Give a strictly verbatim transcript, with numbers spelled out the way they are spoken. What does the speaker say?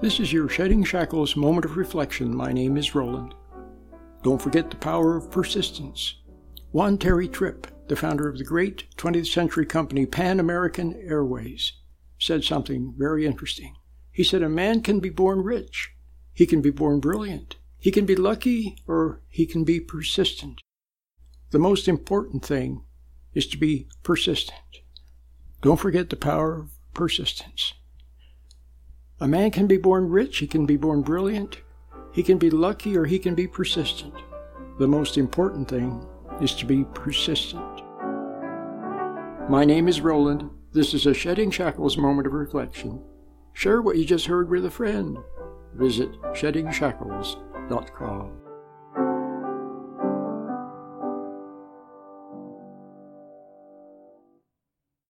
This is your Shedding Shackles moment of reflection. My name is Roland. Don't forget the power of persistence. Juan Terry Tripp, the founder of the great twentieth century company Pan American Airways, said something very interesting. He said, a man can be born rich, he can be born brilliant, he can be lucky, or he can be persistent. The most important thing is to be persistent. Don't forget the power of persistence. A man can be born rich, he can be born brilliant, he can be lucky, or he can be persistent. The most important thing is to be persistent. My name is Roland. This is a Shedding Shackles moment of reflection. Share what you just heard with a friend. Visit shedding shackles dot com.